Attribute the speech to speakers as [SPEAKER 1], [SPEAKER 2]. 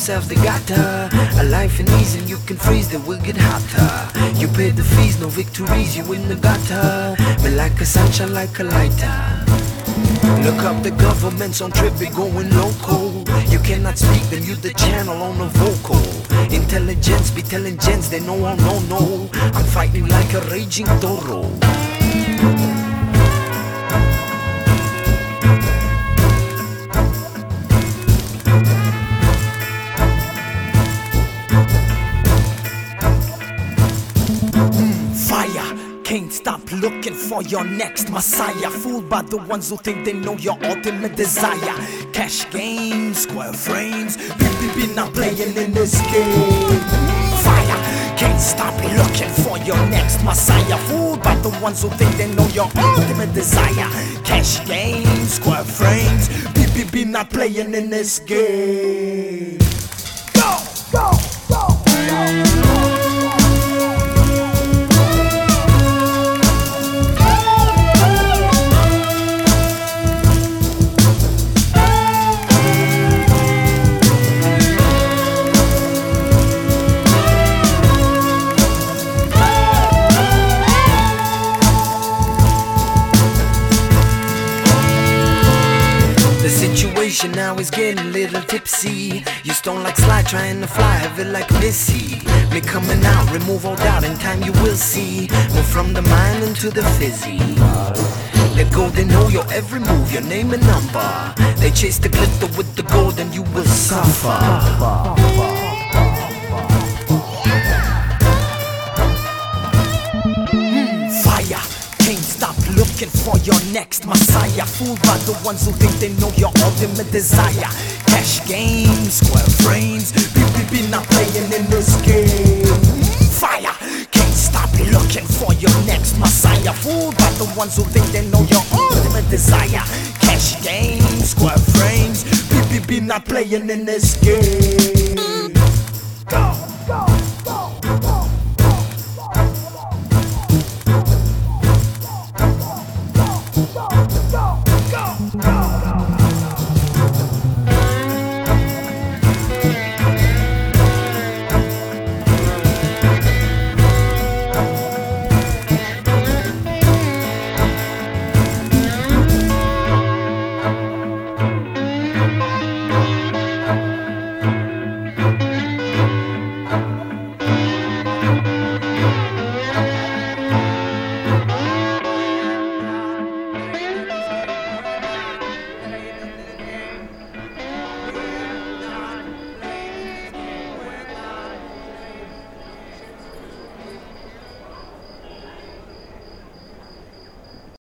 [SPEAKER 1] themselves, they got a life in ease and you can freeze, they will get hotter. You pay the fees, no victories, you in the gutter. Me like a sunshine, like a lighter. Look up, the government's on trip, they going local. You cannot speak, then you the channel on the vocal. Intelligence be telling gents, they know I no. I'm fighting like a raging toro.
[SPEAKER 2] Can't stop looking for your next messiah. Fooled by the ones who think they know your ultimate desire. Cash games, square frames, BBB not playing in this game. Fire, can't stop looking for your next messiah. Fooled by the ones who think they know your ultimate desire. Cash games, square frames, BBB not playing in this game. Go, go, go, go.
[SPEAKER 1] Situation now is getting a little tipsy. You stone like slide, trying to fly, heavy like Missy. Me coming out, remove all doubt, in time you will see. Move from the mind into the fizzy. Let go, they know your every move, your name and number. They chase the glitter with the gold and you will suffer.
[SPEAKER 2] Fire, can't stop looking for your next messiah. Fooled by the ones who think they know your ultimate desire. Cash games, square frames, BBB not playing in this game. Fire, can't stop looking for your next messiah. Fooled by the ones who think they know your ultimate desire. Cash games, square frames, BBB not playing in this game. Go!